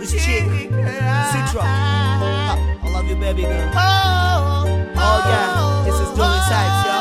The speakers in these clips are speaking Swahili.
Dulis chick, Citra. I love you, baby girl. Oh yeah, this is Dulis Sykes, yo.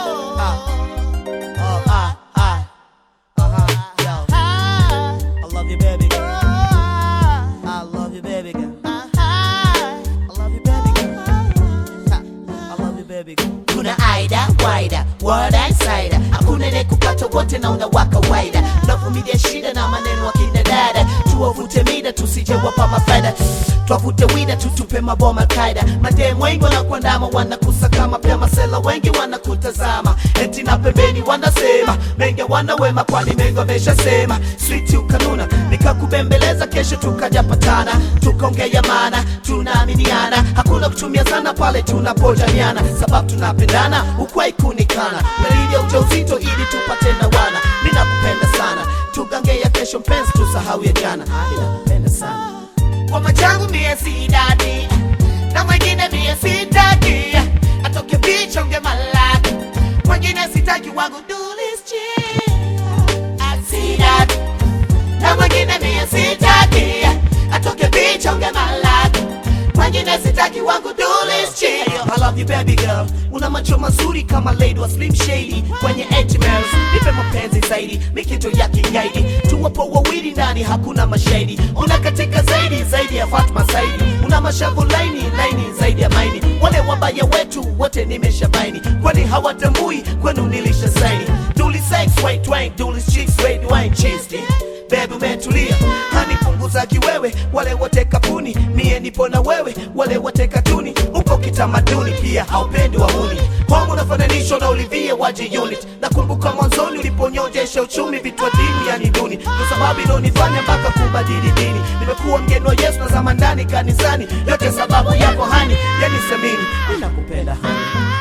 Yo. I love you, baby girl. I love you, baby girl. I love you, baby girl. I love you, baby girl. Kuna aida, waida, word insider. Hakuna ne kupata wote na unawaka waida. Tunavumilia shida na maneno wakina dada. Tuwavute mida tusije wapa mafaida. Tuwavute wida tutupe maboma kaida. Madem wengi wanakuandama wanakusaka mapema. Sela wengi wanakutazama eti na pembeni wanasema mengi wanawema kwani mengi wameshasema. Sweet ukanuna nikakubembeleza kesho tukajapatana. Tukaongea maana tunaaminiana. Hakuna kutumia sana pale tunapojamiana. Sababu tunapendana ukwai kunikana. Meridia ujauzito ili tupate na wana. Mina kupenda sana tugange ya kesho mpenzi tusahau ya jana. Mina kupenda sana. Kwa machangu mie si dadi na mwengine mie si dadi. Atoke bicho unge malaki mwengine sitaki wangu Dulis chick. I see that. Na mwengine mie si dadi. Atoke bicho unge malaki mwengine sitaki wangu Dulis chick. I love you baby girl. Una macho mazuri kama Lady wa Slim Shady. Kwenye 80 miles nipe mapenzi zaidi. Mikito ya kigaidi tuwapo wawili ndani hakuna mashahidi. Una katika zaidi ya Fatma Saidi. Una mashavu laini zaidi ya maini. Wale wabaya wetu wote nimeshabaini. Kwani hawatambui kwenu nilisha saini. Dulis Sykes white wine, Dulis chicks red wine cheese. Baby umetulia, hani punguza kiwewe. Wale wote kapuni, mie nipo na wewe. Wale wote katuni, uko kitamaduni. Pia haupendi wahuni. Kwangu unafananishwa na Olivia waje unit. Nakumbuka mwanzoni uliponyonjesha uchumi vitu wa dini yani duni. Kwa sababu ilonifanya mpaka kubadili dini. Nimekuwa mgeni wa Yesu na zama ndani kanisani. Yote sababu yako hani, yani semini. Ninakupenda hani.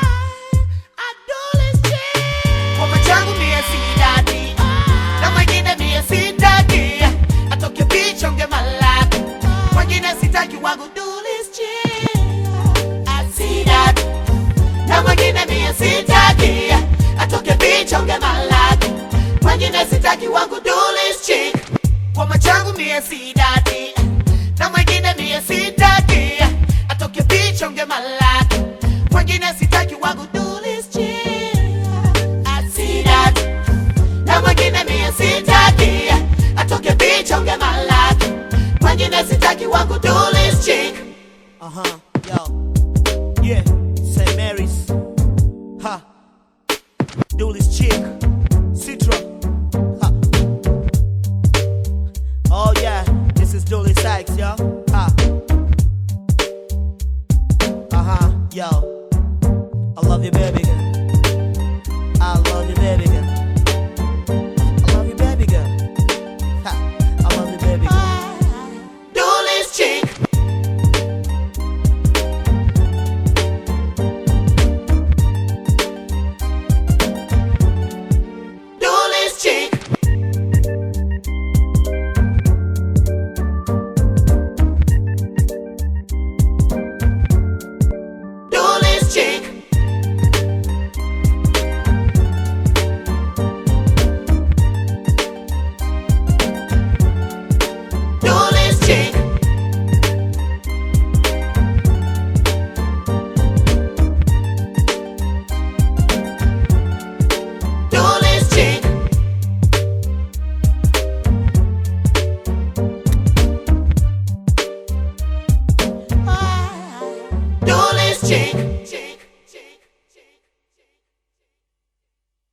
Kwa machangu mie si dadi na mwengine mie si dadi. Atoke bicho unge malaki mwengine sitaki wangu Dulis chick. I see that. Na mwengine mie si dadi. Atoke bicho unge malaki mwengine sitaki wangu Dulis chick. Kwa machangu mie si dadi na mwengine mie si dadi. Atoke bicho unge malaki mwengine sitaki wangu Dulis chick. I see that. Na mwengine mie sitaki. Atoke bicho unge malaki mwengine sitaki wangu Dulis chick. Yo. Yeah, St. Mary's. Ha. Dulis chick, Citra. Ha. Oh yeah, this is Dulis Sykes, yo. Ha. Yo. I love you, baby girl. I love you, baby girl. I love you, baby girl. Ha. I love you, baby girl. Dulis chick. Dulis chick. Dulis chick. Dulis chick. Dulis chick. Dulis chick.